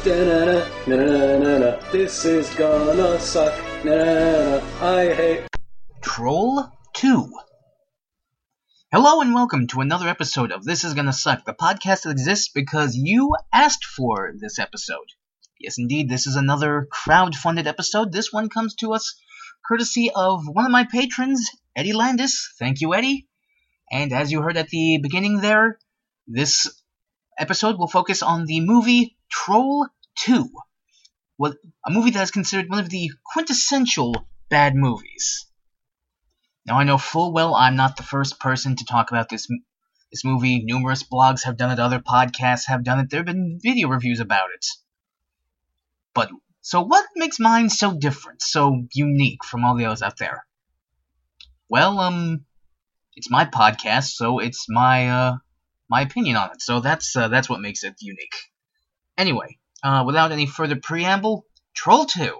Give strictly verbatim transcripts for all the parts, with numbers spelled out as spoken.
Da-na-na, na-na-na-na. This is gonna suck. Na-na-na. I hate Troll two. Hello and welcome to another episode of This Is Gonna Suck, the podcast that exists because you asked for this episode. Yes, indeed, this is another crowd-funded episode. This one comes to us courtesy of one of my patrons, Eddie Landis. Thank you, Eddie. And as you heard at the beginning there, this episode will focus on the movie Troll two. Well, a movie that is considered one of the quintessential bad movies. Now, I know full well I'm not the first person to talk about this this movie. Numerous blogs have done it, other podcasts have done it, there have been video reviews about it. But, so what makes mine so different, so unique from all the others out there? Well, um, it's my podcast, so it's my, uh, my opinion on it, so that's, uh, that's what makes it unique. Anyway, uh, without any further preamble, Troll two.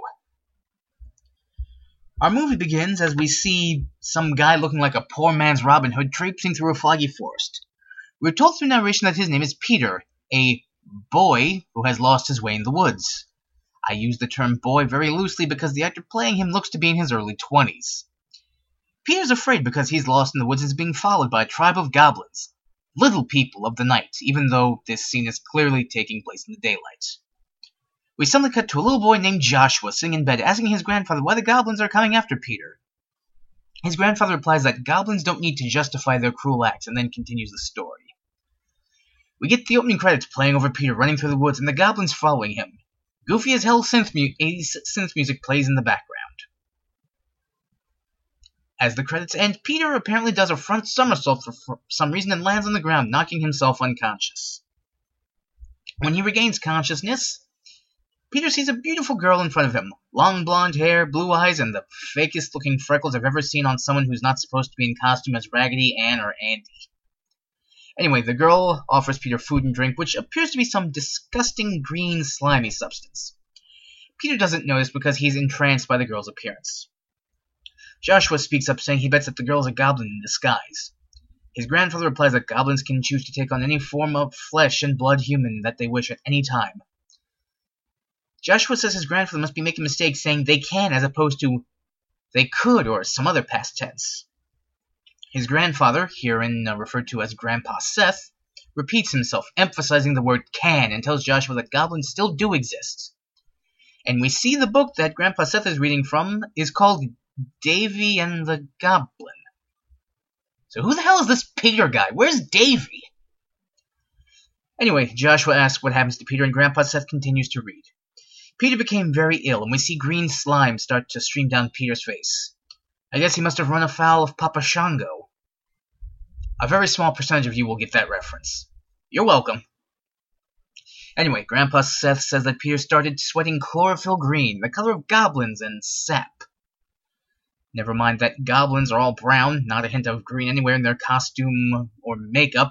Our movie begins as we see some guy looking like a poor man's Robin Hood traipsing through a foggy forest. We're told through narration that his name is Peter, a boy who has lost his way in the woods. I use the term boy very loosely because the actor playing him looks to be in his early twenties. Peter's afraid because he's lost in the woods and is being followed by a tribe of goblins, little people of the night, even though this scene is clearly taking place in the daylight. We suddenly cut to a little boy named Joshua sitting in bed asking his grandfather why the goblins are coming after Peter. His grandfather replies that goblins don't need to justify their cruel acts, and then continues the story. We get the opening credits playing over Peter running through the woods and the goblins following him. Goofy as hell synth mu- eighties synth music plays in the background. As the credits end, Peter apparently does a front somersault for, for some reason and lands on the ground, knocking himself unconscious. When he regains consciousness, Peter sees a beautiful girl in front of him. Long blonde hair, blue eyes, and the fakest looking freckles I've ever seen on someone who's not supposed to be in costume as Raggedy Ann or Andy. Anyway, the girl offers Peter food and drink, which appears to be some disgusting green slimy substance. Peter doesn't notice because he's entranced by the girl's appearance. Joshua speaks up saying he bets that the girl is a goblin in disguise. His grandfather replies that goblins can choose to take on any form of flesh and blood human that they wish at any time. Joshua says his grandfather must be making mistakes saying they can as opposed to they could or some other past tense. His grandfather, herein uh, referred to as Grandpa Seth, repeats himself, emphasizing the word can, and tells Joshua that goblins still do exist. And we see the book that Grandpa Seth is reading from is called Davy and the Goblin. So who the hell is this Peter guy? Where's Davy? Anyway, Joshua asks what happens to Peter, and Grandpa Seth continues to read. Peter became very ill, and we see green slime start to stream down Peter's face. I guess he must have run afoul of Papa Shango. A very small percentage of you will get that reference. You're welcome. Anyway, Grandpa Seth says that Peter started sweating chlorophyll green, the color of goblins and sap. Never mind that goblins are all brown, not a hint of green anywhere in their costume or makeup.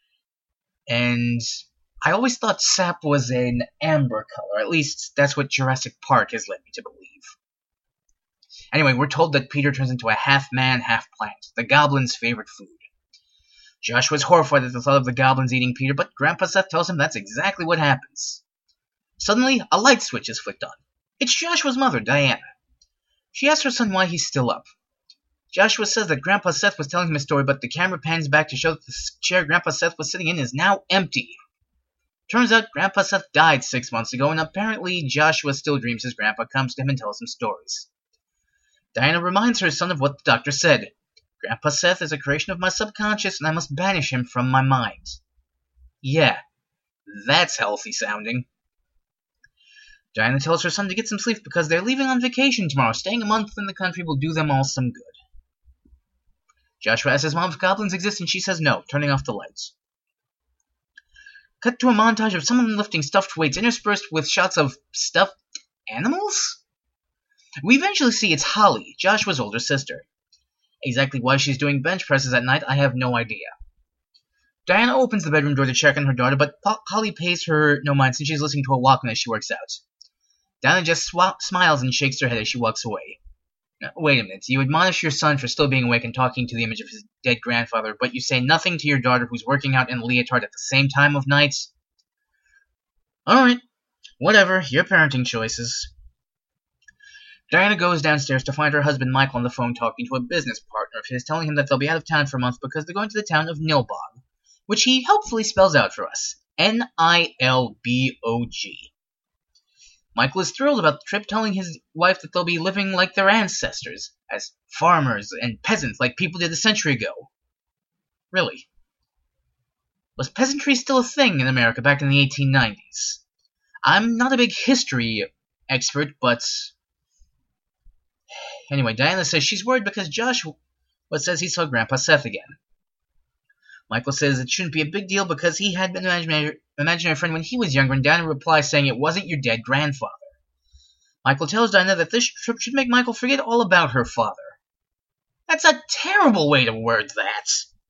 And I always thought sap was an amber color. At least that's what Jurassic Park has led me to believe. Anyway, we're told that Peter turns into a half-man, half-plant, the goblin's favorite food. Joshua's horrified at the thought of the goblins eating Peter, but Grandpa Seth tells him that's exactly what happens. Suddenly, a light switch is flicked on. It's Joshua's mother, Diana. She asks her son why he's still up. Joshua says that Grandpa Seth was telling him a story, but the camera pans back to show that the chair Grandpa Seth was sitting in is now empty. Turns out Grandpa Seth died six months ago, and apparently Joshua still dreams his grandpa comes to him and tells him stories. Diana reminds her son of what the doctor said. Grandpa Seth is a creation of my subconscious, and I must banish him from my mind. Yeah, that's healthy sounding. Diana tells her son to get some sleep because they're leaving on vacation tomorrow. Staying a month in the country will do them all some good. Joshua asks his mom if goblins exist, and she says no, turning off the lights. Cut to a montage of someone lifting stuffed weights interspersed with shots of stuffed animals? We eventually see it's Holly, Joshua's older sister. Exactly why she's doing bench presses at night, I have no idea. Diana opens the bedroom door to check on her daughter, but Holly pays her no mind since she's listening to a Walkman as she works out. Diana just sw- smiles and shakes her head as she walks away. Now, wait a minute, you admonish your son for still being awake and talking to the image of his dead grandfather, but you say nothing to your daughter who's working out in a leotard at the same time of night? Alright. Whatever, your parenting choices. Diana goes downstairs to find her husband Michael on the phone talking to a business partner of his, telling him that they'll be out of town for a month because they're going to the town of Nilbog, which he helpfully spells out for us. N I L B O G. Michael is thrilled about the trip, telling his wife that they'll be living like their ancestors, as farmers and peasants like people did a century ago. Really? Was peasantry still a thing in America back in the eighteen nineties? I'm not a big history expert, but... Anyway, Diana says she's worried because Joshua says he saw Grandpa Seth again. Michael says it shouldn't be a big deal because he had been an imaginary, imaginary friend when he was younger, and Diana replies saying it wasn't your dead grandfather. Michael tells Diana that this trip should make Michael forget all about her father. That's a terrible way to word that.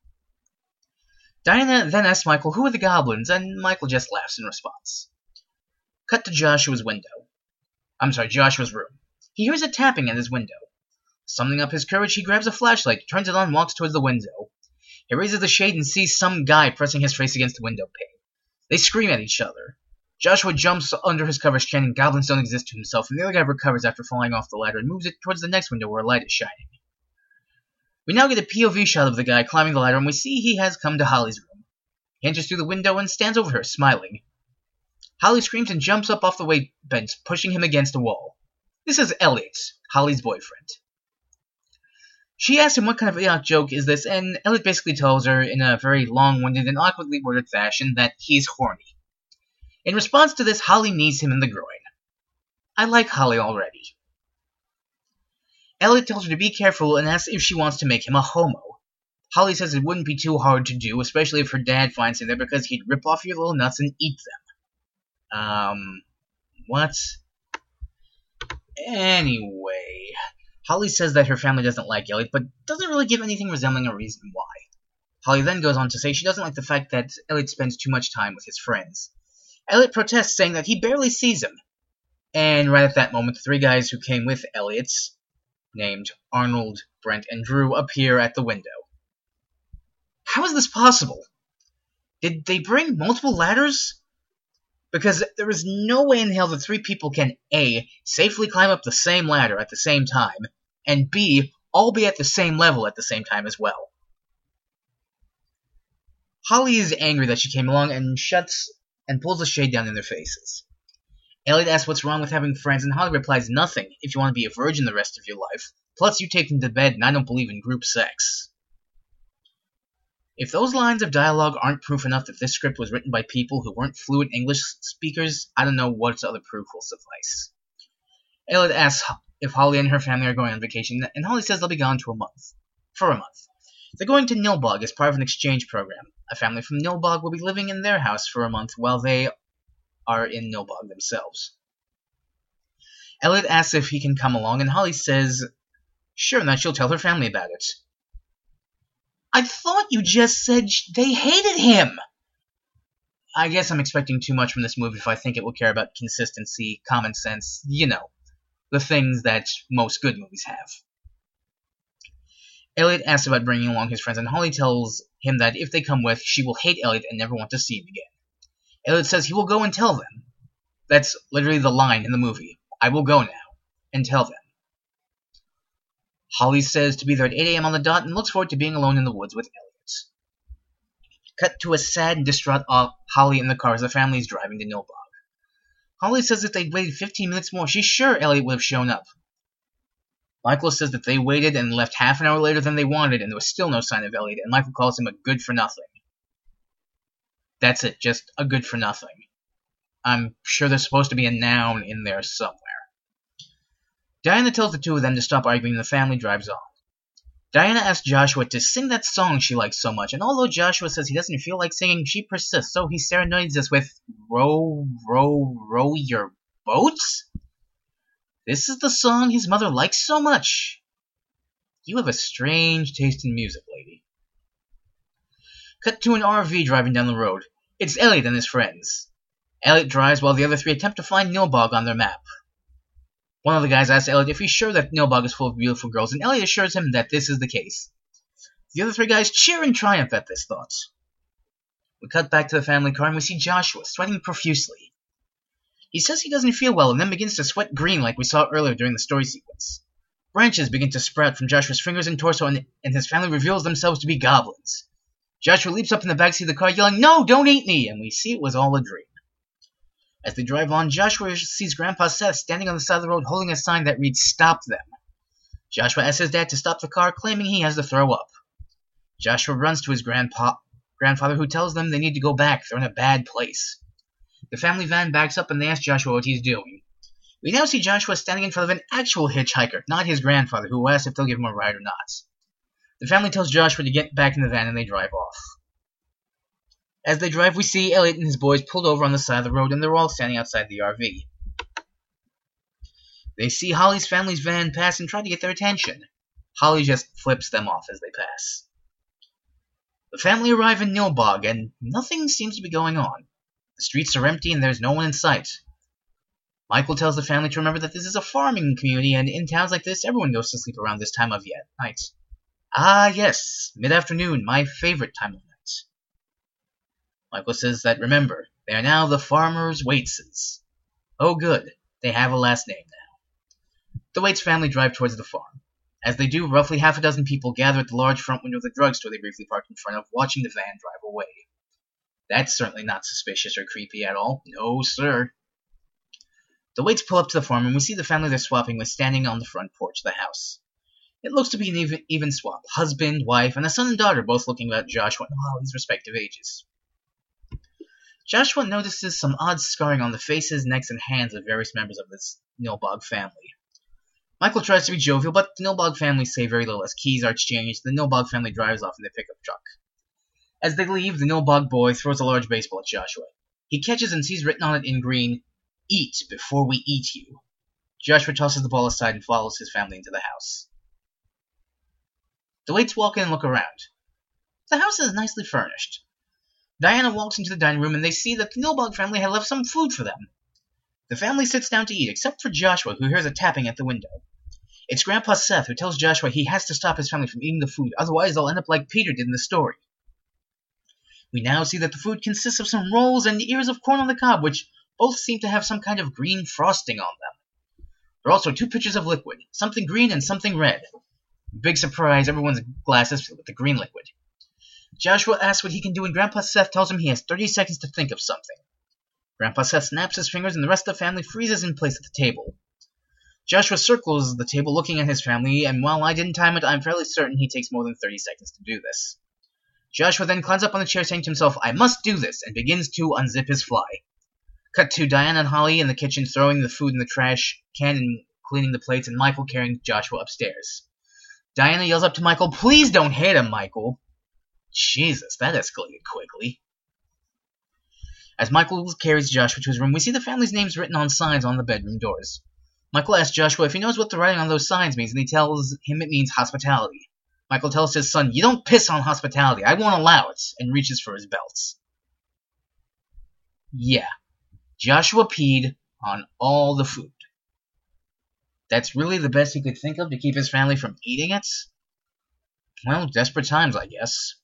Diana then asks Michael who are the goblins, and Michael just laughs in response. Cut to Joshua's window. I'm sorry, Joshua's room. He hears a tapping at his window. Summoning up his courage, he grabs a flashlight, turns it on, and walks towards the window. He raises the shade and sees some guy pressing his face against the window pane. They scream at each other. Joshua jumps under his covers, chanting "Goblins don't exist" to himself, and the other guy recovers after falling off the ladder and moves it towards the next window where a light is shining. We now get a P O V shot of the guy climbing the ladder, and we see he has come to Holly's room. He enters through the window and stands over her, smiling. Holly screams and jumps up off the weight bench, pushing him against a wall. This is Elliot, Holly's boyfriend. She asks him what kind of idiotic joke is this, and Elliot basically tells her in a very long-winded and awkwardly worded fashion that he's horny. In response to this, Holly knees him in the groin. I like Holly already. Elliot tells her to be careful and asks if she wants to make him a homo. Holly says it wouldn't be too hard to do, especially if her dad finds him there, because he'd rip off your little nuts and eat them. Um, what? Anyway, Holly says that her family doesn't like Elliot, but doesn't really give anything resembling a reason why. Holly then goes on to say she doesn't like the fact that Elliot spends too much time with his friends. Elliot protests, saying that he barely sees him. And right at that moment, the three guys who came with Elliot, named Arnold, Brent, and Drew, appear at the window. How is this possible? Did they bring multiple ladders? Because there is no way in hell that three people can A, safely climb up the same ladder at the same time, and B, all be at the same level at the same time as well. Holly is angry that she came along and shuts and pulls the shade down in their faces. Elliot asks what's wrong with having friends, and Holly replies, nothing, if you want to be a virgin the rest of your life. Plus, you take them to bed, and I don't believe in group sex. If those lines of dialogue aren't proof enough that this script was written by people who weren't fluent English speakers, I don't know what other proof will suffice. Elliot asks if Holly and her family are going on vacation, and Holly says they'll be gone to a month. For a month. They're going to Nilbog as part of an exchange program. A family from Nilbog will be living in their house for a month while they are in Nilbog themselves. Elliot asks if he can come along, and Holly says sure, and that she'll tell her family about it. I thought you just said sh- they hated him! I guess I'm expecting too much from this movie if I think it will care about consistency, common sense, you know, the things that most good movies have. Elliot asks about bringing along his friends, and Holly tells him that if they come with, she will hate Elliot and never want to see him again. Elliot says he will go and tell them. That's literally the line in the movie. I will go now and tell them. Holly says to be there at eight a.m. on the dot and looks forward to being alone in the woods with Elliot. Cut to a sad and distraught Holly in the car as the family is driving to Nilbog. Holly says if they'd waited fifteen minutes more, she's sure Elliot would have shown up. Michael says that they waited and left half an hour later than they wanted, and there was still no sign of Elliot, and Michael calls him a good-for-nothing. That's it, just a good-for-nothing. I'm sure there's supposed to be a noun in there somewhere. Diana tells the two of them to stop arguing, and the family drives on. Diana asks Joshua to sing that song she likes so much, and although Joshua says he doesn't feel like singing, she persists, so he serenades us with Row, Row, Row Your Boat? This is the song his mother likes so much. You have a strange taste in music, lady. Cut to an R V driving down the road. It's Elliot and his friends. Elliot drives while the other three attempt to find Nilbog on their map. One of the guys asks Elliot if he's sure that Nilbog is full of beautiful girls, and Elliot assures him that this is the case. The other three guys cheer in triumph at this thought. We cut back to the family car, and we see Joshua sweating profusely. He says he doesn't feel well and then begins to sweat green like we saw earlier during the story sequence. Branches begin to sprout from Joshua's fingers and torso, and, and his family reveals themselves to be goblins. Joshua leaps up in the backseat of the car yelling, "No, don't eat me!" and we see it was all a dream. As they drive on, Joshua sees Grandpa Seth standing on the side of the road holding a sign that reads, "Stop them." Joshua asks his dad to stop the car, claiming he has to throw up. Joshua runs to his grandpa, grandfather, who tells them they need to go back. They're in a bad place. The family van backs up and they ask Joshua what he's doing. We now see Joshua standing in front of an actual hitchhiker, not his grandfather, who asks if they'll give him a ride or not. The family tells Joshua to get back in the van and they drive off. As they drive, we see Elliot and his boys pulled over on the side of the road and they're all standing outside the R V. They see Holly's family's van pass and try to get their attention. Holly just flips them off as they pass. The family arrive in Nilbog and nothing seems to be going on. The streets are empty and there's no one in sight. Michael tells the family to remember that this is a farming community, and in towns like this, everyone goes to sleep around this time of night. Ah, yes, mid-afternoon, my favorite time of night. Michael says that, remember, they are now the Farmers Waiteses. Oh, good, they have a last name now. The Waits family drive towards the farm. As they do, roughly half a dozen people gather at the large front window of the drugstore they briefly parked in front of, watching the van drive away. That's certainly not suspicious or creepy at all. No, sir. The Waits pull up to the farm, and we see the family they're swapping with standing on the front porch of the house. It looks to be an even, even swap. Husband, wife, and a son and daughter, both looking about Joshua and Holly's respective ages. Joshua notices some odd scarring on the faces, necks, and hands of various members of this Nilbog family. Michael tries to be jovial, but the Nilbog family say very little as keys are exchanged. The Nilbog family drives off in their pickup truck. As they leave, the Nilbog boy throws a large baseball at Joshua. He catches and sees written on it in green, "Eat before we eat you." Joshua tosses the ball aside and follows his family into the house. The Waits walk in and look around. The house is nicely furnished. Diana walks into the dining room and they see that the Nilbog family had left some food for them. The family sits down to eat, except for Joshua, who hears a tapping at the window. It's Grandpa Seth, who tells Joshua he has to stop his family from eating the food, otherwise they'll end up like Peter did in the story. We now see that the food consists of some rolls and ears of corn on the cob, which both seem to have some kind of green frosting on them. There are also two pitchers of liquid, something green and something red. Big surprise, everyone's glass is filled with the green liquid. Joshua asks what he can do, and Grandpa Seth tells him he has thirty seconds to think of something. Grandpa Seth snaps his fingers, and the rest of the family freezes in place at the table. Joshua circles the table looking at his family, and while I didn't time it, I'm fairly certain he takes more than thirty seconds to do this. Joshua then climbs up on the chair, saying to himself, "I must do this," and begins to unzip his fly. Cut to Diana and Holly in the kitchen throwing the food in the trash can and cleaning the plates, and Michael carrying Joshua upstairs. Diana yells up to Michael, "Please don't hit him, Michael." Jesus, that escalated quickly. As Michael carries Joshua to his room, we see the family's names written on signs on the bedroom doors. Michael asks Joshua if he knows what the writing on those signs means, and he tells him it means hospitality. Michael tells his son, "You don't piss on hospitality, I won't allow it," and reaches for his belts. Yeah, Joshua peed on all the food. That's really the best he could think of to keep his family from eating it? Well, desperate times, I guess.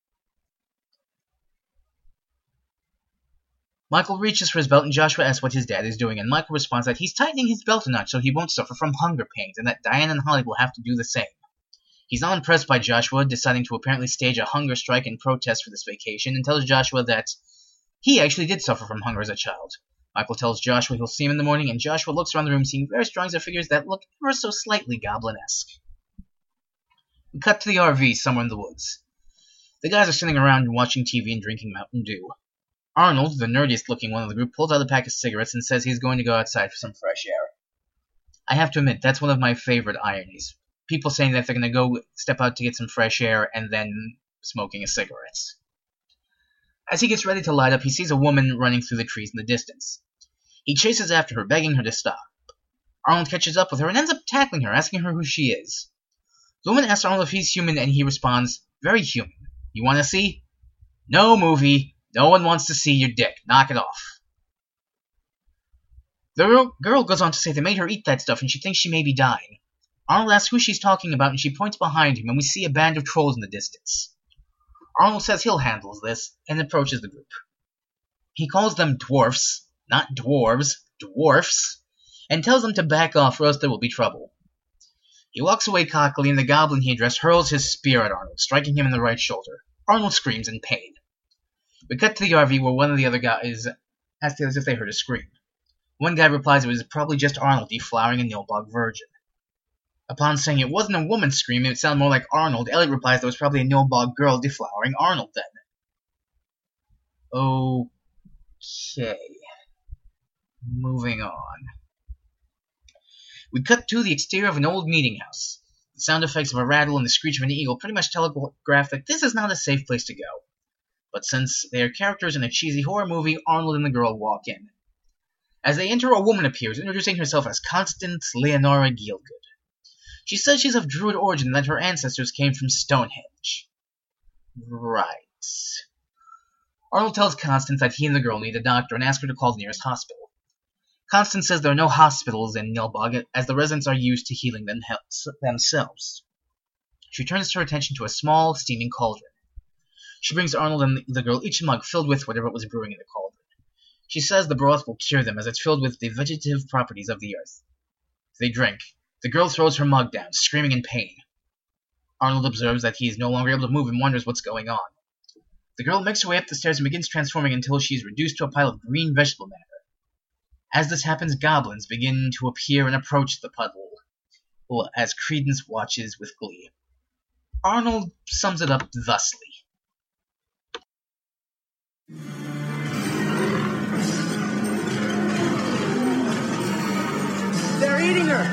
Michael reaches for his belt, and Joshua asks what his dad is doing, and Michael responds that he's tightening his belt a notch so he won't suffer from hunger pains, and that Diane and Holly will have to do the same. He's not impressed by Joshua deciding to apparently stage a hunger strike in protest for this vacation, and tells Joshua that he actually did suffer from hunger as a child. Michael tells Joshua he'll see him in the morning, and Joshua looks around the room seeing various drawings of figures that look ever so slightly goblin-esque. We cut to the R V somewhere in the woods. The guys are sitting around and watching T V and drinking Mountain Dew. Arnold, the nerdiest-looking one of the group, pulls out a pack of cigarettes and says he's going to go outside for some fresh air. I have to admit, that's one of my favorite ironies. People saying that they're going to go step out to get some fresh air and then smoking a cigarette. As he gets ready to light up, he sees a woman running through the trees in the distance. He chases after her, begging her to stop. Arnold catches up with her and ends up tackling her, asking her who she is. The woman asks Arnold if he's human, and he responds, "Very human. You want to see?" "No, movie. No one wants to see your dick. Knock it off." The girl goes on to say they made her eat that stuff and she thinks she may be dying. Arnold asks who she's talking about, and she points behind him, and we see a band of trolls in the distance. Arnold says he'll handle this and approaches the group. He calls them dwarfs, not dwarves, dwarfs, and tells them to back off or else there will be trouble. He walks away cockily, and the goblin he addressed hurls his spear at Arnold, striking him in the right shoulder. Arnold screams in pain. We cut to the R V where one of the other guys asks the others if they heard a scream. One guy replies it was probably just Arnold deflowering a Nilbog virgin. Upon saying it wasn't a woman's scream, it sounded more like Arnold, Elliot replies that it was probably a Nilbog girl deflowering Arnold then. Okay. Moving on. We cut to the exterior of an old meeting house. The sound effects of a rattle and the screech of an eagle pretty much telegraph that this is not a safe place to go. But since they are characters in a cheesy horror movie, Arnold and the girl walk in. As they enter, a woman appears, introducing herself as Constance Leonora Gielgud. She says she's of Druid origin and that her ancestors came from Stonehenge. Right. Arnold tells Constance that he and the girl need a doctor and asks her to call the nearest hospital. Constance says there are no hospitals in Nilbog, as the residents are used to healing them themselves. She turns her attention to a small, steaming cauldron. She brings Arnold and the girl each a mug filled with whatever was brewing in the cauldron. She says the broth will cure them, as it's filled with the vegetative properties of the earth. They drink. The girl throws her mug down, screaming in pain. Arnold observes that he is no longer able to move and wonders what's going on. The girl makes her way up the stairs and begins transforming until she is reduced to a pile of green vegetable matter. As this happens, goblins begin to appear and approach the puddle, as Credence watches with glee. Arnold sums it up thusly. They're eating her!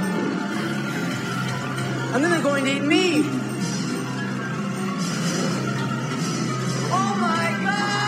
And then they're going to eat me! Oh my God!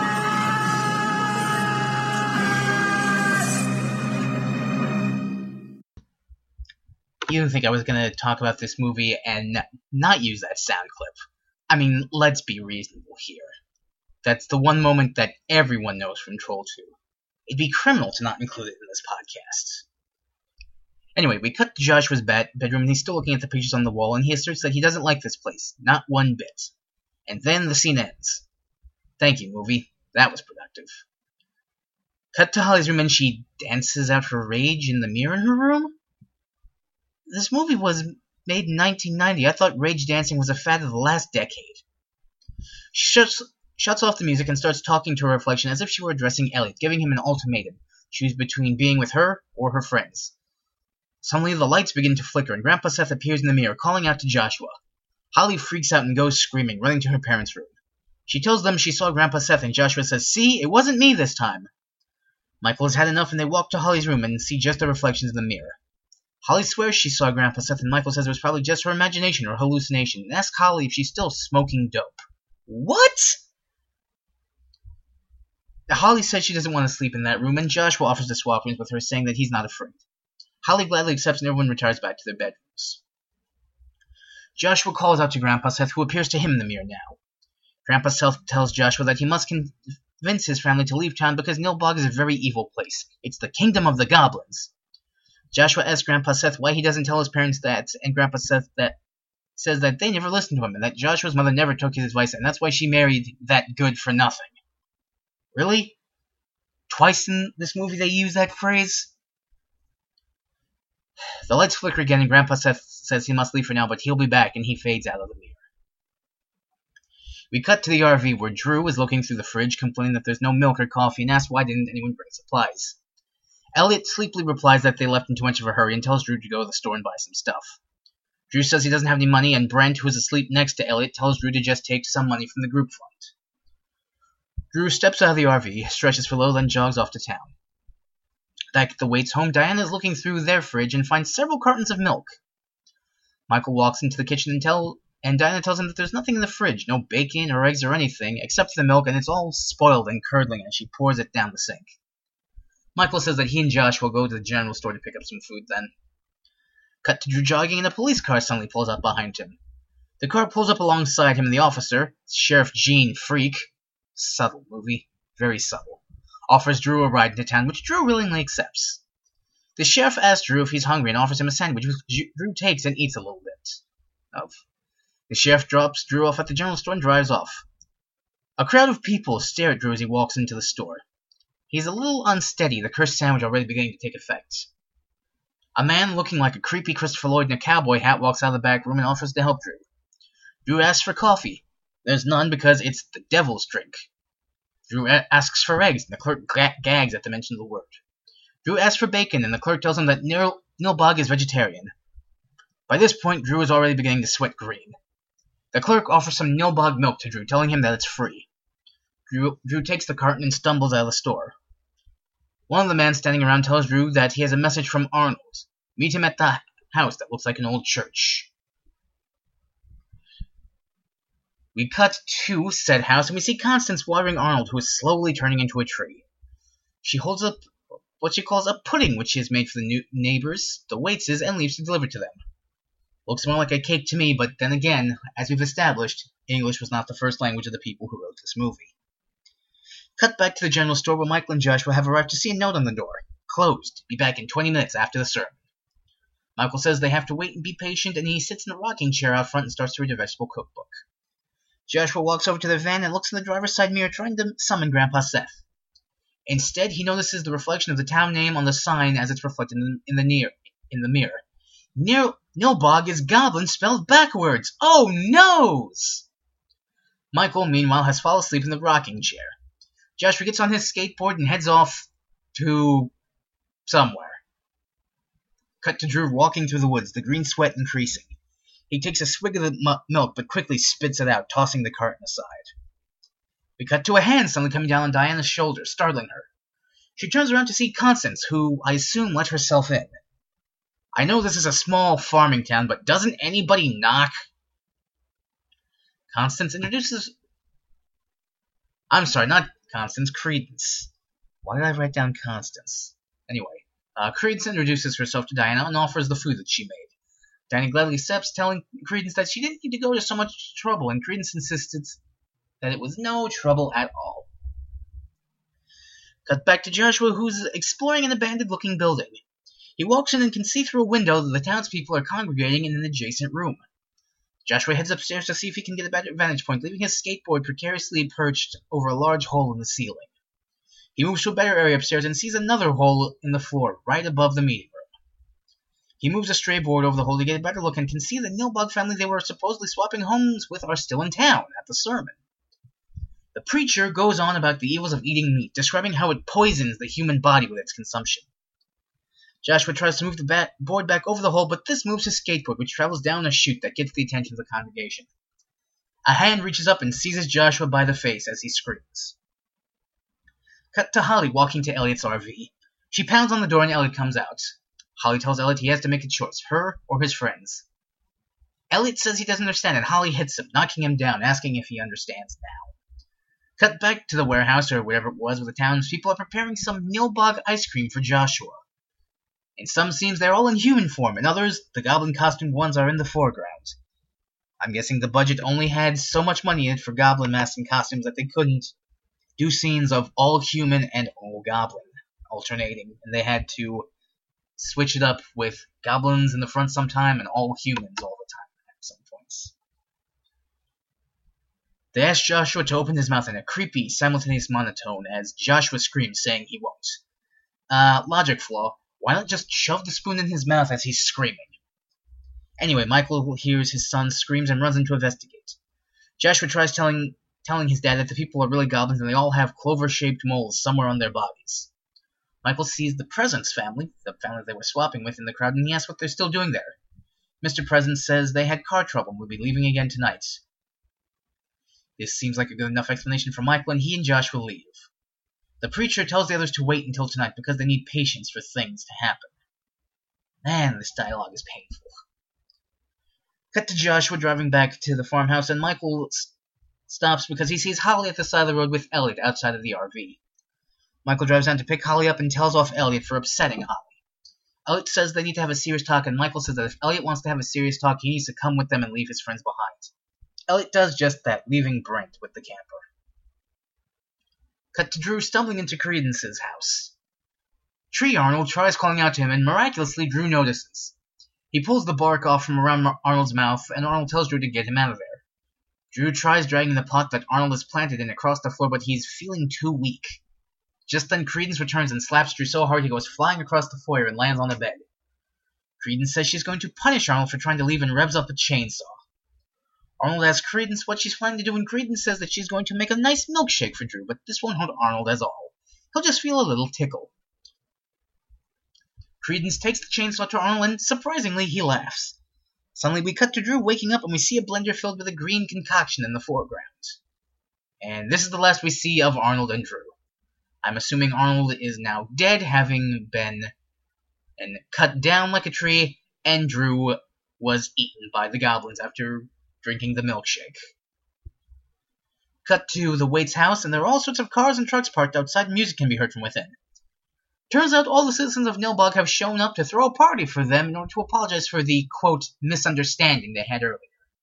You didn't think I was going to talk about this movie and not use that sound clip. I mean, let's be reasonable here. That's the one moment that everyone knows from Troll two. It'd be criminal to not include it in this podcast. Anyway, we cut to Joshua's bed- bedroom, and he's still looking at the pictures on the wall, and he asserts that he doesn't like this place. Not one bit. And then the scene ends. Thank you, movie. That was productive. Cut to Holly's room, and she dances out her rage in the mirror in her room? This movie was made in nineteen ninety. I thought rage dancing was a fad of the last decade. She shuts, shuts off the music and starts talking to her reflection as if she were addressing Elliot, giving him an ultimatum. Choose between being with her or her friends. Suddenly, the lights begin to flicker, and Grandpa Seth appears in the mirror, calling out to Joshua. Holly freaks out and goes screaming, running to her parents' room. She tells them she saw Grandpa Seth, and Joshua says, "See, it wasn't me this time." Michael has had enough, and they walk to Holly's room and see just the reflections in the mirror. Holly swears she saw Grandpa Seth, and Michael says it was probably just her imagination or hallucination, and asks Holly if she's still smoking dope. What? Holly says she doesn't want to sleep in that room, and Joshua offers to swap rooms with her, saying that he's not afraid. Holly gladly accepts, and everyone retires back to their bedrooms. Joshua calls out to Grandpa Seth, who appears to him in the mirror now. Grandpa Seth tells Joshua that he must convince his family to leave town because Nilbog is a very evil place. It's the kingdom of the goblins. Joshua asks Grandpa Seth why he doesn't tell his parents that, and Grandpa Seth that says that they never listened to him, and that Joshua's mother never took his advice, and that's why she married that good for nothing. Really? Twice in this movie they use that phrase? The lights flicker again, and Grandpa Seth says he must leave for now, but he'll be back, and he fades out of the mirror. We cut to the R V where Drew is looking through the fridge, complaining that there's no milk or coffee, and asks why didn't anyone bring supplies. Elliot sleepily replies that they left in too much of a hurry and tells Drew to go to the store and buy some stuff. Drew says he doesn't have any money, and Brent, who is asleep next to Elliot, tells Drew to just take some money from the group fund. Drew steps out of the R V, stretches for a little, then jogs off to town. Back at the Waits' home, Diana is looking through their fridge and finds several cartons of milk. Michael walks into the kitchen and, tell, and Diana tells him that there's nothing in the fridge, no bacon or eggs or anything, except for the milk, and it's all spoiled and curdling as she pours it down the sink. Michael says that he and Josh will go to the general store to pick up some food then. Cut to Drew jogging, and a police car suddenly pulls up behind him. The car pulls up alongside him, and the officer, Sheriff Gene Freak, subtle movie, very subtle, offers Drew a ride into town, which Drew willingly accepts. The sheriff asks Drew if he's hungry and offers him a sandwich, which Drew takes and eats a little bit of. The sheriff drops Drew off at the general store and drives off. A crowd of people stare at Drew as he walks into the store. He's a little unsteady, the cursed sandwich already beginning to take effect. A man looking like a creepy Christopher Lloyd in a cowboy hat walks out of the back room and offers to help Drew. Drew asks for coffee. There's none because it's the devil's drink. Drew a- asks for eggs, and the clerk ga- gags at the mention of the word. Drew asks for bacon, and the clerk tells him that Nil- Nilbog is vegetarian. By this point, Drew is already beginning to sweat green. The clerk offers some Nilbog milk to Drew, telling him that it's free. Drew, Drew takes the carton and stumbles out of the store. One of the men standing around tells Drew that he has a message from Arnold. Meet him at the house that looks like an old church. We cut to said house, and we see Constance watering Arnold, who is slowly turning into a tree. She holds up what she calls a pudding, which she has made for the new neighbors, the Waitses, and leaves to deliver to them. Looks more like a cake to me, but then again, as we've established, English was not the first language of the people who wrote this movie. Cut back to the general store where Michael and Joshua have arrived to see a note on the door. Closed. Be back in twenty minutes after the sermon. Michael says they have to wait and be patient, and he sits in a rocking chair out front and starts to read a vegetable cookbook. Joshua walks over to their van and looks in the driver's side mirror, trying to summon Grandpa Seth. Instead, he notices the reflection of the town name on the sign as it's reflected in, in the near in the mirror. Near Nilbog is goblin spelled backwards. Oh noes! Michael, meanwhile, has fallen asleep in the rocking chair. Joshua gets on his skateboard and heads off to somewhere. Cut to Drew walking through the woods, the green sweat increasing. He takes a swig of the mu- milk, but quickly spits it out, tossing the carton aside. We cut to a hand suddenly coming down on Diana's shoulder, startling her. She turns around to see Constance, who I assume let herself in. I know this is a small farming town, but doesn't anybody knock? Constance introduces... I'm sorry, not Constance, Credence. Why did I write down Constance? Anyway, uh, Credence introduces herself to Diana and offers the food that she made. Diana gladly accepts, telling Credence that she didn't need to go to so much trouble, and Credence insisted that it was no trouble at all. Cut back to Joshua, who's exploring an abandoned-looking building. He walks in and can see through a window that the townspeople are congregating in an adjacent room. Joshua heads upstairs to see if he can get a better vantage point, leaving his skateboard precariously perched over a large hole in the ceiling. He moves to a better area upstairs and sees another hole in the floor, right above the meeting room. He moves a stray board over the hole to get a better look and can see the Nilbog family they were supposedly swapping homes with are still in town at the sermon. The preacher goes on about the evils of eating meat, describing how it poisons the human body with its consumption. Joshua tries to move the bat- board back over the hole, but this moves his skateboard, which travels down a chute that gets the attention of the congregation. A hand reaches up and seizes Joshua by the face as he screams. Cut to Holly walking to Elliot's R V. She pounds on the door and Elliot comes out. Holly tells Elliot he has to make a choice, her or his friends. Elliot says he doesn't understand, and Holly hits him, knocking him down, asking if he understands now. Cut back to the warehouse, or whatever it was, where the townspeople are preparing some Nilbog ice cream for Joshua. In some scenes, they're all in human form. In others, the goblin-costumed ones are in the foreground. I'm guessing the budget only had so much money in it for goblin masks and costumes that they couldn't do scenes of all human and all goblin alternating, and they had to switch it up with goblins in the front sometime and all humans all the time at some points. They ask Joshua to open his mouth in a creepy, simultaneous monotone as Joshua screams, saying he won't. Uh, logic flaw. Why not just shove the spoon in his mouth as he's screaming? Anyway, Michael hears his son screams and runs in to investigate. Joshua tries telling telling his dad that the people are really goblins and they all have clover-shaped moles somewhere on their bodies. Michael sees the Presence family, the family they were swapping with, in the crowd, and he asks what they're still doing there. Mister Presence says they had car trouble and will be leaving again tonight. This seems like a good enough explanation for Michael, and he and Joshua leave. The preacher tells the others to wait until tonight because they need patience for things to happen. Man, this dialogue is painful. Cut to Joshua driving back to the farmhouse, and Michael s- stops because he sees Holly at the side of the road with Elliot outside of the R V. Michael drives down to pick Holly up and tells off Elliot for upsetting Holly. Elliot says they need to have a serious talk, and Michael says that if Elliot wants to have a serious talk, he needs to come with them and leave his friends behind. Elliot does just that, leaving Brent with the camper. Cut to Drew stumbling into Credence's house. Tree Arnold tries calling out to him, and miraculously Drew notices. He pulls the bark off from around Arnold's mouth, and Arnold tells Drew to get him out of there. Drew tries dragging the pot that Arnold has planted in across the floor, but he's feeling too weak. Just then, Credence returns and slaps Drew so hard he goes flying across the foyer and lands on the bed. Credence says she's going to punish Arnold for trying to leave and revs up a chainsaw. Arnold asks Credence what she's planning to do, and Credence says that she's going to make a nice milkshake for Drew, but this won't hurt Arnold at all. He'll just feel a little tickle. Credence takes the chainsaw to Arnold, and surprisingly, he laughs. Suddenly, we cut to Drew waking up, and we see a blender filled with a green concoction in the foreground. And this is the last we see of Arnold and Drew. I'm assuming Arnold is now dead, having been and cut down like a tree, and Drew was eaten by the goblins after drinking the milkshake. Cut to the Waits' house, and there are all sorts of cars and trucks parked outside, and music can be heard from within. Turns out all the citizens of Nilbog have shown up to throw a party for them in order to apologize for the, quote, misunderstanding they had earlier.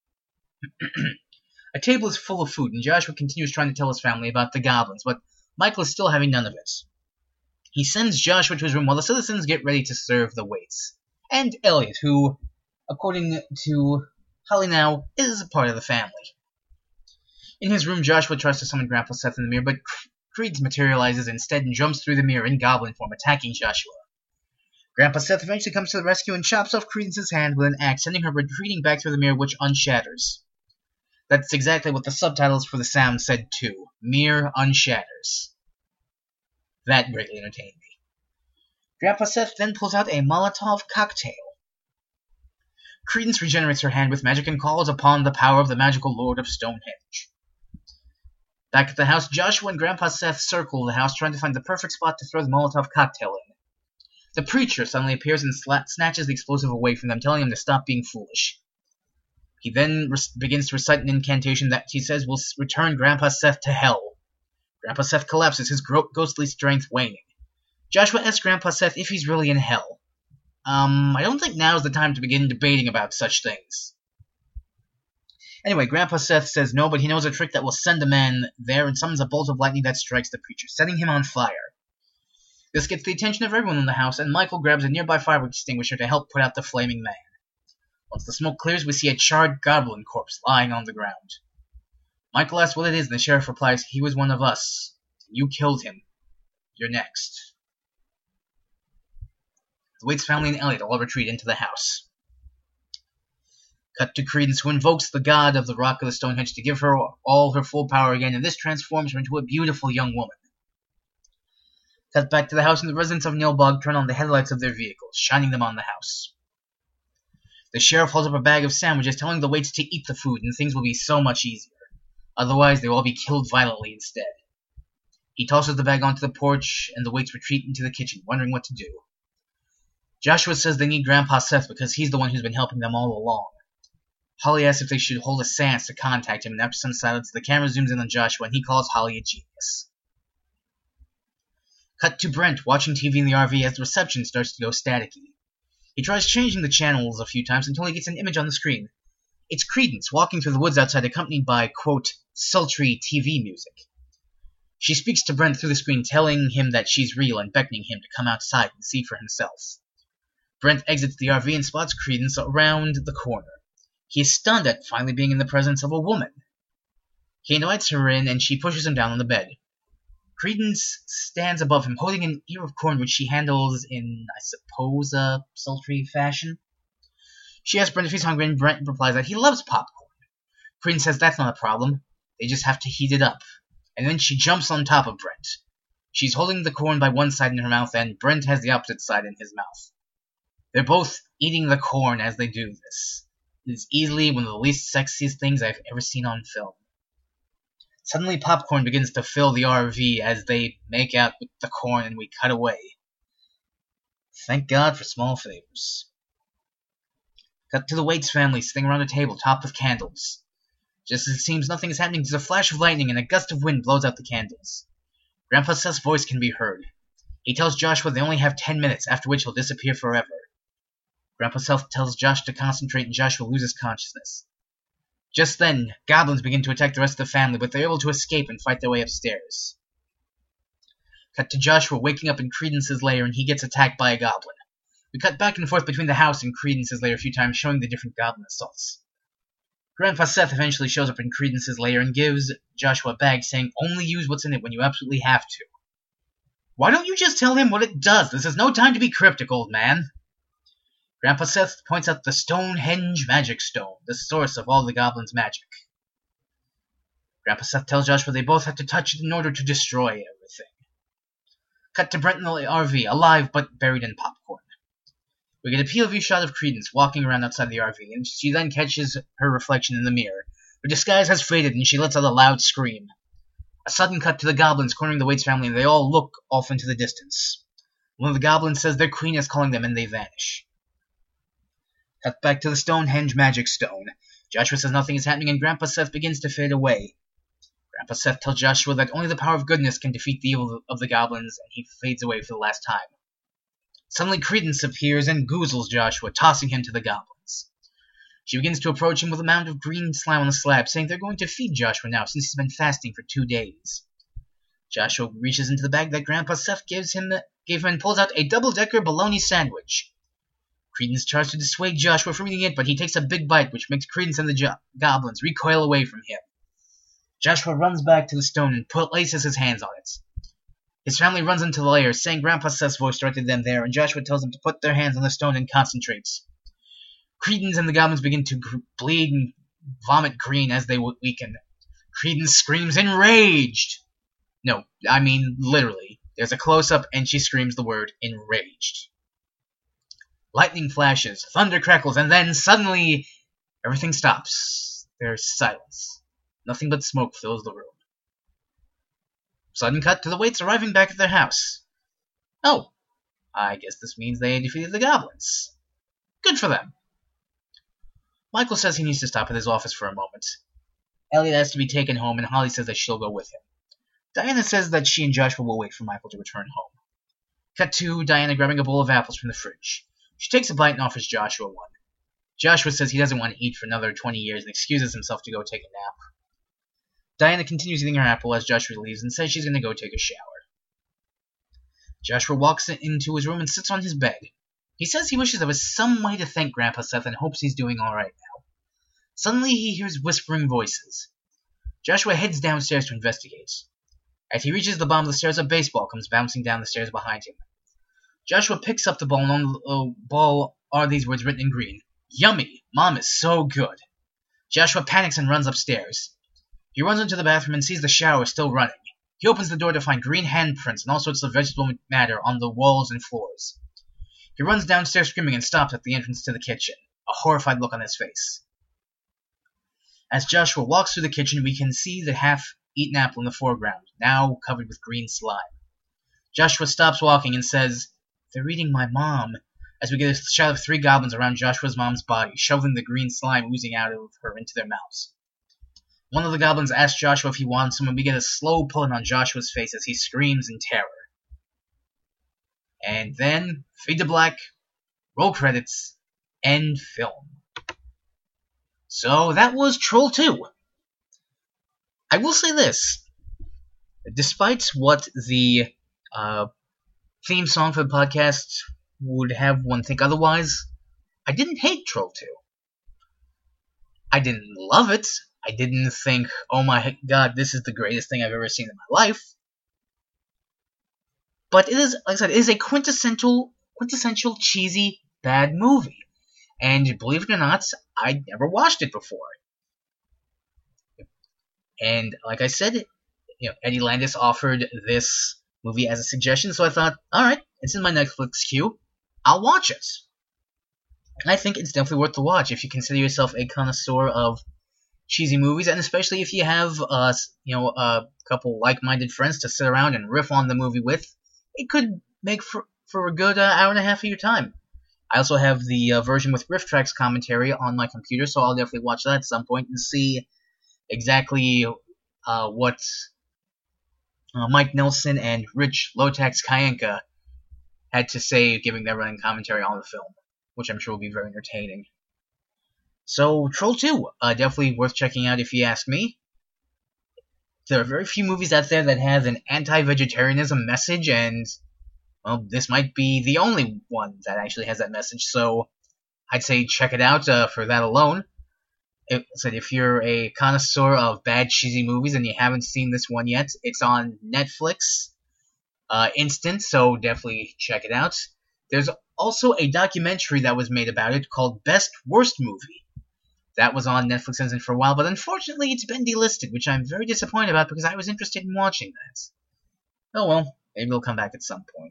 A table is full of food, and Joshua continues trying to tell his family about the goblins, but Michael is still having none of it. He sends Joshua to his room while the citizens get ready to serve the Waits. And Elliot, who, according to Holly now, is a part of the family. In his room, Joshua tries to summon Grandpa Seth in the mirror, but Credence materializes instead and jumps through the mirror in goblin form, attacking Joshua. Grandpa Seth eventually comes to the rescue and chops off Credence's hand with an axe, sending her retreating back through the mirror, which unshatters. That's exactly what the subtitles for the sound said too. Mirror unshatters. That greatly entertained me. Grandpa Seth then pulls out a Molotov cocktail. Credence regenerates her hand with magic and calls upon the power of the magical Lord of Stonehenge. Back at the house, Joshua and Grandpa Seth circle the house, trying to find the perfect spot to throw the Molotov cocktail in. The preacher suddenly appears and sla- snatches the explosive away from them, telling them to stop being foolish. He then re- begins to recite an incantation that he says will return Grandpa Seth to hell. Grandpa Seth collapses, his gro- ghostly strength waning. Joshua asks Grandpa Seth if he's really in hell. Um, I don't think now's the time to begin debating about such things. Anyway, Grandpa Seth says no, but he knows a trick that will send a man there and summons a bolt of lightning that strikes the preacher, setting him on fire. This gets the attention of everyone in the house, and Michael grabs a nearby fire extinguisher to help put out the flaming man. Once the smoke clears, we see a charred goblin corpse lying on the ground. Michael asks what it is, and the sheriff replies, "He was one of us. You killed him. You're next." The Waits family and Elliot all retreat into the house. Cut to Credence, who invokes the god of the Rock of the Stonehenge to give her all her full power again, and this transforms her into a beautiful young woman. Cut back to the house, and the residents of Nilbog turn on the headlights of their vehicles, shining them on the house. The sheriff holds up a bag of sandwiches, telling the Waits to eat the food, and things will be so much easier. Otherwise, they will all be killed violently instead. He tosses the bag onto the porch, and the Waits retreat into the kitchen, wondering what to do. Joshua says they need Grandpa Seth because he's the one who's been helping them all along. Holly asks if they should hold a seance to contact him, and after some silence, the camera zooms in on Joshua, and he calls Holly a genius. Cut to Brent, watching T V in the R V as the reception starts to go staticky. He tries changing the channels a few times until he gets an image on the screen. It's Credence walking through the woods outside, accompanied by, quote, sultry T V music. She speaks to Brent through the screen, telling him that she's real and beckoning him to come outside and see for himself. Brent exits the R V and spots Credence around the corner. He is stunned at finally being in the presence of a woman. He invites her in, and she pushes him down on the bed. Credence stands above him, holding an ear of corn, which she handles in, I suppose, a sultry fashion. She asks Brent if he's hungry, and Brent replies that he loves popcorn. Credence says that's not a problem. They just have to heat it up. And then she jumps on top of Brent. She's holding the corn by one side in her mouth, and Brent has the opposite side in his mouth. They're both eating the corn as they do this. It is easily one of the least sexiest things I've ever seen on film. Suddenly, popcorn begins to fill the R V as they make out with the corn, and we cut away. Thank God for small favors. Cut to the Waits family sitting around a table topped with candles. Just as it seems nothing is happening, there's a flash of lightning and a gust of wind blows out the candles. Grandpa Seth's voice can be heard. He tells Joshua they only have ten minutes, after which he'll disappear forever. Grandpa Seth tells Josh to concentrate, and Joshua loses consciousness. Just then, goblins begin to attack the rest of the family, but they're able to escape and fight their way upstairs. Cut to Joshua waking up in Credence's lair, and he gets attacked by a goblin. We cut back and forth between the house and Credence's lair a few times, showing the different goblin assaults. Grandpa Seth eventually shows up in Credence's lair and gives Joshua a bag, saying only use what's in it when you absolutely have to. Why don't you just tell him what it does? This is no time to be cryptic, old man. Grandpa Seth points out the Stonehenge Magic Stone, the source of all the goblins' magic. Grandpa Seth tells Joshua they both have to touch it in order to destroy everything. Cut to Brent in the R V, alive but buried in popcorn. We get a P O V shot of Credence walking around outside the R V, and she then catches her reflection in the mirror. Her disguise has faded, and she lets out a loud scream. A sudden cut to the goblins cornering the Waits family, and they all look off into the distance. One of the goblins says their queen is calling them, and they vanish. Cut back to the Stonehenge Magic Stone. Joshua says nothing is happening, and Grandpa Seth begins to fade away. Grandpa Seth tells Joshua that only the power of goodness can defeat the evil of the goblins, and he fades away for the last time. Suddenly Credence appears and goozles Joshua, tossing him to the goblins. She begins to approach him with a mound of green slime on the slab, saying they're going to feed Joshua now, since he's been fasting for two days. Joshua reaches into the bag that Grandpa Seth gives him, gave him and pulls out a double-decker bologna sandwich. Credence tries to dissuade Joshua from eating it, but he takes a big bite, which makes Credence and the jo- goblins recoil away from him. Joshua runs back to the stone and places his hands on it. His family runs into the lair, saying Grandpa Seth's voice directed them there, and Joshua tells them to put their hands on the stone and concentrate. Credence and the goblins begin to gr- bleed and vomit green as they weaken. Credence screams enraged! No, I mean literally. There's a close-up and she screams the word enraged. Lightning flashes, thunder crackles, and then suddenly everything stops. There's silence. Nothing but smoke fills the room. Sudden cut to the Waits arriving back at their house. Oh, I guess this means they defeated the goblins. Good for them. Michael says he needs to stop at his office for a moment. Elliot has to be taken home, and Holly says that she'll go with him. Diana says that she and Joshua will wait for Michael to return home. Cut to Diana grabbing a bowl of apples from the fridge. She takes a bite and offers Joshua one. Joshua says he doesn't want to eat for another twenty years and excuses himself to go take a nap. Diana continues eating her apple as Joshua leaves and says she's going to go take a shower. Joshua walks into his room and sits on his bed. He says he wishes there was some way to thank Grandpa Seth and hopes he's doing alright now. Suddenly he hears whispering voices. Joshua heads downstairs to investigate. As he reaches the bottom of the stairs, a baseball comes bouncing down the stairs behind him. Joshua picks up the ball, and on the ball are these words written in green. Yummy! Mom is so good! Joshua panics and runs upstairs. He runs into the bathroom and sees the shower still running. He opens the door to find green handprints and all sorts of vegetable matter on the walls and floors. He runs downstairs screaming and stops at the entrance to the kitchen, a horrified look on his face. As Joshua walks through the kitchen, we can see the half-eaten apple in the foreground, now covered with green slime. Joshua stops walking and says, "They're eating my mom," as we get a shot of three goblins around Joshua's mom's body, shoveling the green slime oozing out of her into their mouths. One of the goblins asks Joshua if he wants some, and we get a slow pull-in on Joshua's face as he screams in terror. And then, fade to black, roll credits, end film. So that was Troll two. I will say this. Despite what the uh, theme song for the podcast would have one think otherwise, I didn't hate Troll two. I didn't love it. I didn't think, oh my god, this is the greatest thing I've ever seen in my life. But it is, like I said, it is a quintessential, quintessential cheesy, bad movie. And believe it or not, I'd never watched it before. And like I said, you know, Eddie Landis offered this movie as a suggestion, so I thought, alright, it's in my Netflix queue, I'll watch it. And I think it's definitely worth the watch if you consider yourself a connoisseur of cheesy movies, and especially if you have, uh, you know, a couple like-minded friends to sit around and riff on the movie with. It could make for, for a good uh, hour and a half of your time. I also have the uh, version with Riff Tracks commentary on my computer, so I'll definitely watch that at some point and see exactly uh, what uh, Mike Nelson and Rich Lotax Kayenka had to say, giving their running commentary on the film, which I'm sure will be very entertaining. So, Troll two, uh, definitely worth checking out if you ask me. There are very few movies out there that have an anti-vegetarianism message, and, well, this might be the only one that actually has that message, so I'd say check it out uh, for that alone. It said if you're a connoisseur of bad, cheesy movies and you haven't seen this one yet, it's on Netflix. uh, instant, so definitely check it out. There's also a documentary that was made about it called Best Worst Movie. That was on Netflix Instant for a while, but unfortunately it's been delisted, which I'm very disappointed about because I was interested in watching that. Oh well, maybe it'll come back at some point.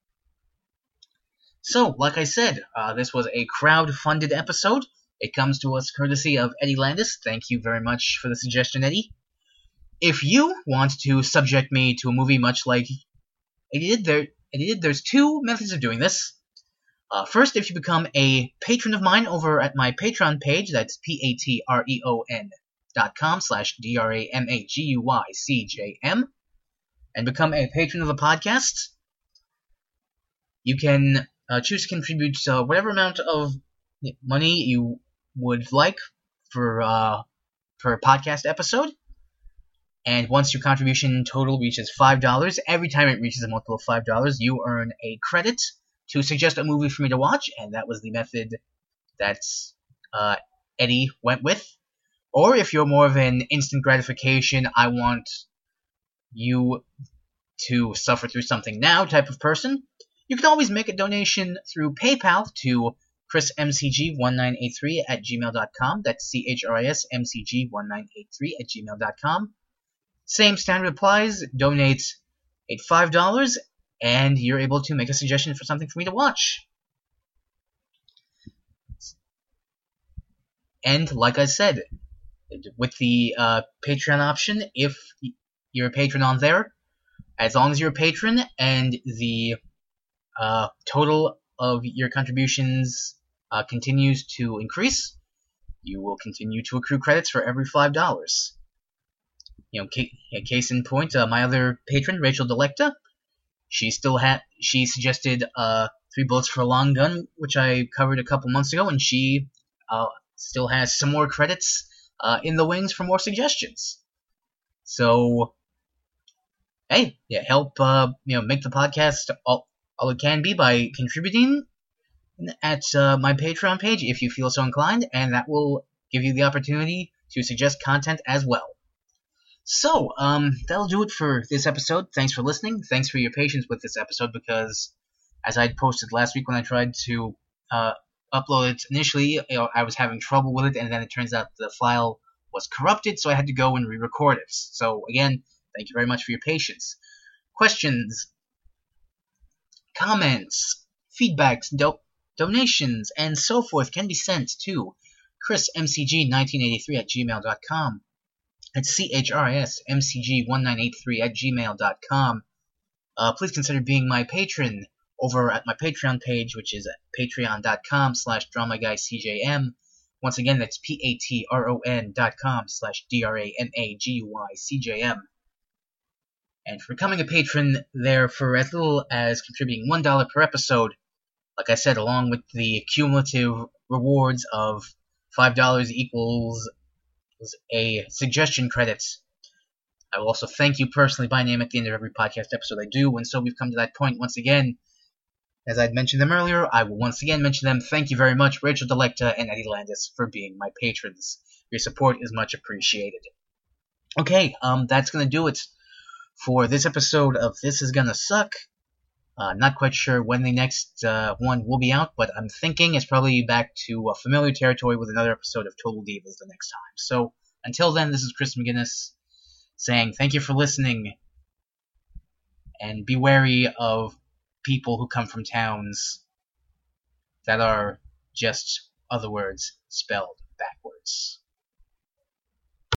So, like I said, uh, this was a crowd-funded episode. It comes to us courtesy of Eddie Landis. Thank you very much for the suggestion, Eddie. If you want to subject me to a movie much like Eddie did, there, Eddie did there's two methods of doing this. Uh, first, if you become a patron of mine over at my Patreon page, that's P-A-T-R-E-O-N dot com slash D-R-A-M-A-G-U-Y-C-J-M, and become a patron of the podcast, you can uh, choose to contribute uh, whatever amount of money you would like for uh, per podcast episode. And once your contribution total reaches five dollars, every time it reaches a multiple of five dollars, you earn a credit to suggest a movie for me to watch, and that was the method that uh, Eddie went with. Or if you're more of an instant gratification, I want you to suffer through something now type of person, you can always make a donation through PayPal to chris m c g one nine eight three at gmail dot com. That's C H R I S M C G one nine eight three at gmail dot com. Same standard applies. Donate at five dollars, and you're able to make a suggestion for something for me to watch. And like I said, with the uh, Patreon option, if you're a patron on there, as long as you're a patron and the uh, total of your contributions uh, continues to increase, you will continue to accrue credits for every five dollars. You know, ca- case in point, uh, my other patron, Rachel Delecta, she still had she suggested uh, Three Bullets for a Long Gun, which I covered a couple months ago, and she uh, still has some more credits uh, in the wings for more suggestions. So, hey, yeah, help uh, you know make the podcast all, all it can be by contributing at uh, my Patreon page if you feel so inclined, and that will give you the opportunity to suggest content as well. So, um, that'll do it for this episode. Thanks for listening. Thanks for your patience with this episode, because as I posted last week when I tried to uh, upload it initially, you know, I was having trouble with it, and then it turns out the file was corrupted, so I had to go and re-record it. So, again, thank you very much for your patience. Questions, comments, feedbacks, do- donations, and so forth can be sent to chris m c g nineteen eighty-three at gmail dot com. It's C H R I S M C G one nine eight three at gmail dot com. Uh, please consider being my patron over at my Patreon page, which is at patreon dot com slash drama guy C J M. Once again, that's P A T R O N dot com slash D R A M A G U Y C J M. And for becoming a patron there for as little as contributing one dollar per episode, like I said, along with the cumulative rewards of five dollars equals a suggestion credit, I will also thank you personally by name at the end of every podcast episode I do. And so we've come to that point once again. As I'd mentioned them earlier, I will once again mention them. Thank you very much, Rachel Delecta and Eddie Landis, for being my patrons. Your support is much appreciated. Okay, um, that's going to do it for this episode of This Is Gonna Suck. Uh, not quite sure when the next uh, one will be out, but I'm thinking it's probably back to uh, familiar territory with another episode of Total Divas the next time. So, until then, this is Chris McGinnis saying thank you for listening, and be wary of people who come from towns that are just other words spelled backwards.